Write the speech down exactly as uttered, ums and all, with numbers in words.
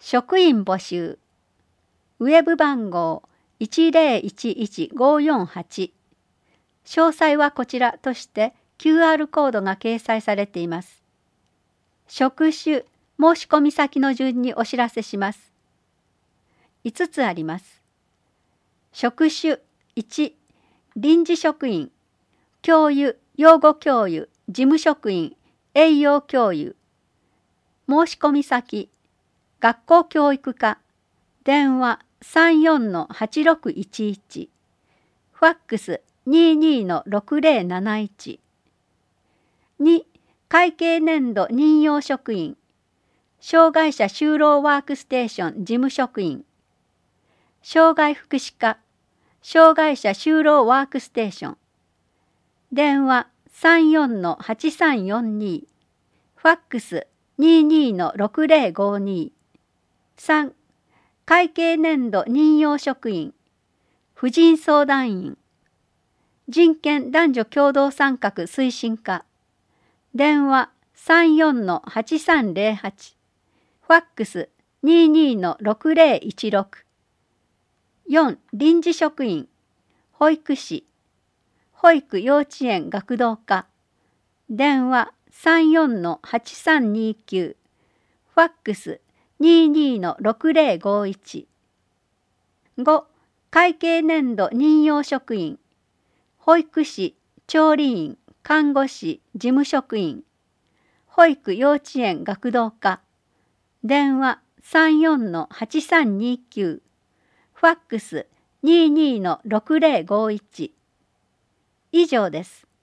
職員募集。ウェブ番号 いちぜろいちいちごよんはち。詳細はこちらとして キューアール コードが掲載されています。職種、申し込み先の順にお知らせします。いつつあります。職種いち、臨時職員、教諭、養護教諭、事務職員、栄養教諭。申し込み先、学校教育課、電話 さんよんのはちろくいちいち、ファックス にじゅうにのろくぜろなないち。に、会計年度任用職員、障害者就労ワークステーション事務職員、障害福祉課、障害者就労ワークステーション、電話 さんよんのはちさんよんに、ファックス にじゅうにのろくぜろごに。さん、会計年度任用職員、婦人相談員、人権男女共同参画推進課、電話 さんよんのはちさんぜろはち、ファックス にじゅうにのろくぜろいちろく。よん、臨時職員、保育士、保育幼稚園学童課、電話 さんよんのはちさんにきゅう、ファックス にじゅうにのろくぜろごいち。ご、会計年度任用職員、保育士、調理員、看護師、事務職員、保育幼稚園学童課、電話 さんよんのはちさんにきゅう、ファックス にじゅうにのろくぜろごいち。以上です。